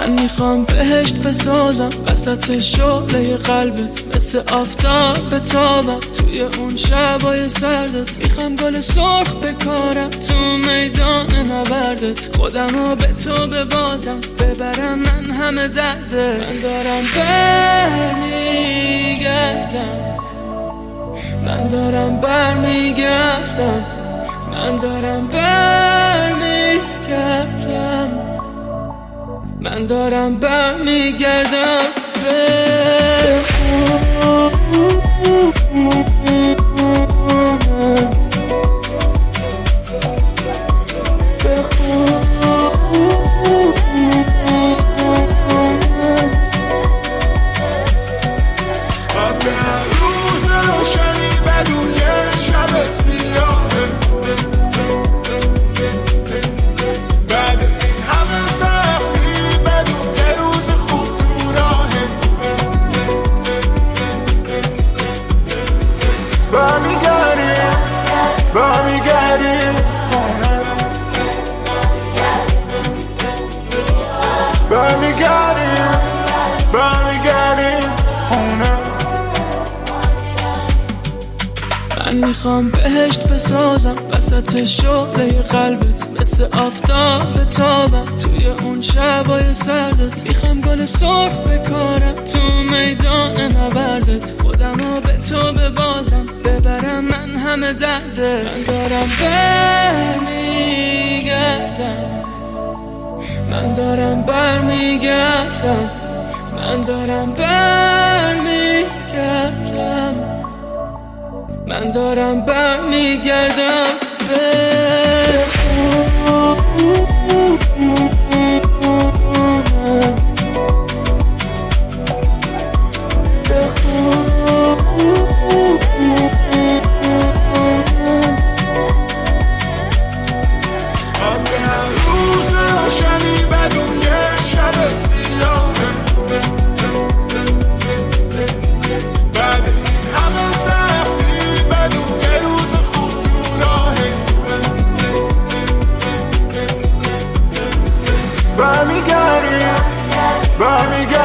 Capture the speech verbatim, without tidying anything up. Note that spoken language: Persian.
من میخوام بهشت بسازم وسط شعله قلبت، مثل آفتاب بتابم توی اون شبای سردت. میخوام گل سرخ بکارم تو میدان نبردت، خودمو به تو ببازم ببرم من همه دردت. من دارم برمیگردم، من دارم برمیگردم، من دارم برمیگردم، من دارم برمیگردم به برمیگردیم برمیگردیم خونه. من میخوام بهشت بسازم وسط شعله قلبت، مثل آفتاب بتابم توی اون شبای سردت. میخوام گل سرخ بکارم تو میدان نبردت، خودمو به تو ببازم ببرم من همه دردت. من دارم برمیگردم، من دارم برمیگردم، من دارم برمیگردم، من دارم برمیگردم به برمیگردیم برمیگردیم